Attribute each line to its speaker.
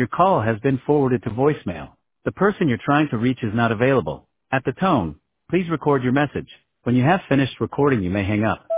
Speaker 1: Your call has been forwarded to voicemail. The person you're trying to reach is not available. At the tone, please record your message. When you have finished recording, you may hang up.